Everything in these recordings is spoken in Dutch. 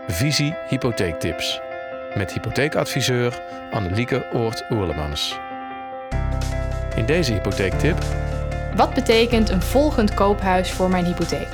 Visie Hypotheektips met hypotheekadviseur Annelieke Oort-Oerlemans. In deze hypotheektip: wat betekent een volgend koophuis voor mijn hypotheek?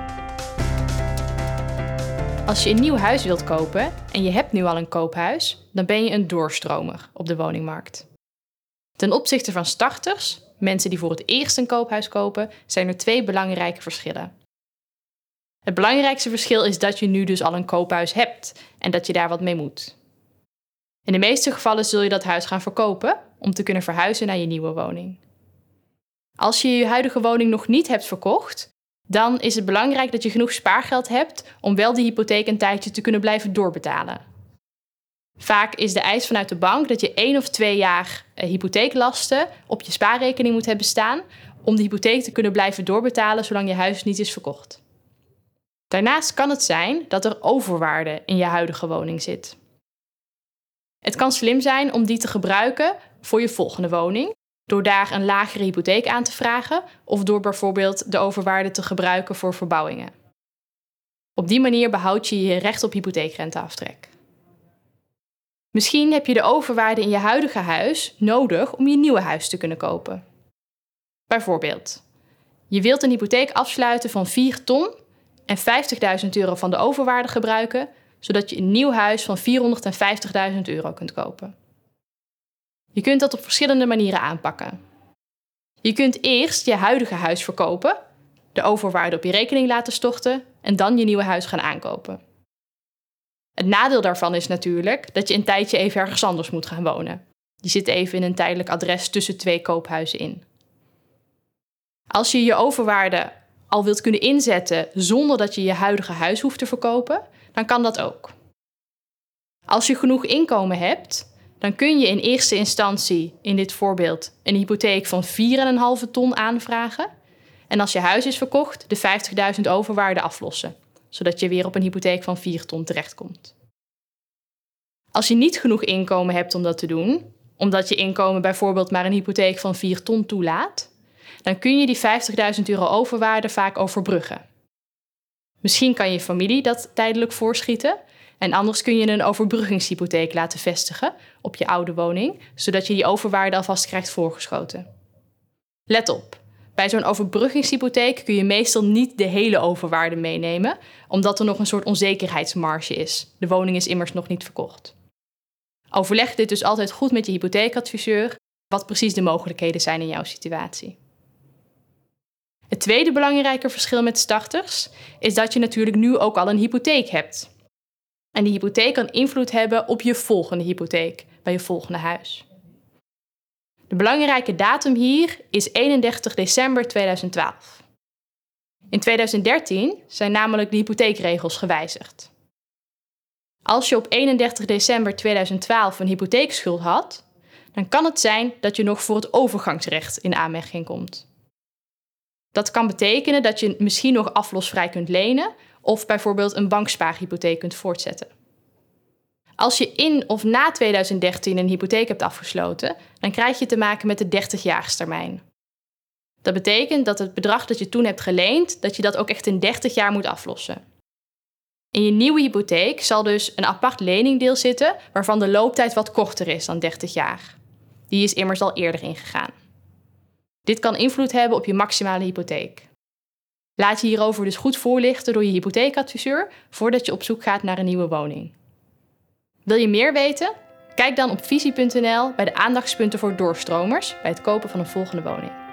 Als je een nieuw huis wilt kopen en je hebt nu al een koophuis, dan ben je een doorstromer op de woningmarkt. Ten opzichte van starters, mensen die voor het eerst een koophuis kopen, zijn er 2 belangrijke verschillen. Het belangrijkste verschil is dat je nu dus al een koophuis hebt en dat je daar wat mee moet. In de meeste gevallen zul je dat huis gaan verkopen om te kunnen verhuizen naar je nieuwe woning. Als je je huidige woning nog niet hebt verkocht, dan is het belangrijk dat je genoeg spaargeld hebt om wel die hypotheek een tijdje te kunnen blijven doorbetalen. Vaak is de eis vanuit de bank dat je 1 of 2 jaar hypotheeklasten op je spaarrekening moet hebben staan om de hypotheek te kunnen blijven doorbetalen zolang je huis niet is verkocht. Daarnaast kan het zijn dat er overwaarde in je huidige woning zit. Het kan slim zijn om die te gebruiken voor je volgende woning, door daar een lagere hypotheek aan te vragen of door bijvoorbeeld de overwaarde te gebruiken voor verbouwingen. Op die manier behoud je je recht op hypotheekrenteaftrek. Misschien heb je de overwaarde in je huidige huis nodig om je nieuwe huis te kunnen kopen. Bijvoorbeeld, je wilt een hypotheek afsluiten van 4 ton en €50.000 van de overwaarde gebruiken, zodat je een nieuw huis van €450.000 kunt kopen. Je kunt dat op verschillende manieren aanpakken. Je kunt eerst je huidige huis verkopen, de overwaarde op je rekening laten storten en dan je nieuwe huis gaan aankopen. Het nadeel daarvan is natuurlijk dat je een tijdje even ergens anders moet gaan wonen. Je zit even in een tijdelijk adres tussen 2 koophuizen in. Als je je overwaarde al wilt kunnen inzetten zonder dat je je huidige huis hoeft te verkopen, dan kan dat ook. Als je genoeg inkomen hebt, dan kun je in eerste instantie, in dit voorbeeld, een hypotheek van 4,5 ton aanvragen. En als je huis is verkocht, de €50.000 overwaarde aflossen, zodat je weer op een hypotheek van 4 ton terechtkomt. Als je niet genoeg inkomen hebt om dat te doen, omdat je inkomen bijvoorbeeld maar een hypotheek van 4 ton toelaat, dan kun je die €50.000 overwaarde vaak overbruggen. Misschien kan je familie dat tijdelijk voorschieten en anders kun je een overbruggingshypotheek laten vestigen op je oude woning, zodat je die overwaarde alvast krijgt voorgeschoten. Let op, bij zo'n overbruggingshypotheek kun je meestal niet de hele overwaarde meenemen, omdat er nog een soort onzekerheidsmarge is. De woning is immers nog niet verkocht. Overleg dit dus altijd goed met je hypotheekadviseur, wat precies de mogelijkheden zijn in jouw situatie. Het tweede belangrijke verschil met starters is dat je natuurlijk nu ook al een hypotheek hebt. En die hypotheek kan invloed hebben op je volgende hypotheek, bij je volgende huis. De belangrijke datum hier is 31 december 2012. In 2013 zijn namelijk de hypotheekregels gewijzigd. Als je op 31 december 2012 een hypotheekschuld had, dan kan het zijn dat je nog voor het overgangsrecht in aanmerking komt. Dat kan betekenen dat je misschien nog aflosvrij kunt lenen of bijvoorbeeld een bankspaarhypotheek kunt voortzetten. Als je in of na 2013 een hypotheek hebt afgesloten, dan krijg je te maken met de 30-jaarstermijn. Dat betekent dat het bedrag dat je toen hebt geleend, dat je dat ook echt in 30 jaar moet aflossen. In je nieuwe hypotheek zal dus een apart leningdeel zitten waarvan de looptijd wat korter is dan 30 jaar. Die is immers al eerder ingegaan. Dit kan invloed hebben op je maximale hypotheek. Laat je hierover dus goed voorlichten door je hypotheekadviseur voordat je op zoek gaat naar een nieuwe woning. Wil je meer weten? Kijk dan op visie.nl bij de aandachtspunten voor doorstromers bij het kopen van een volgende woning.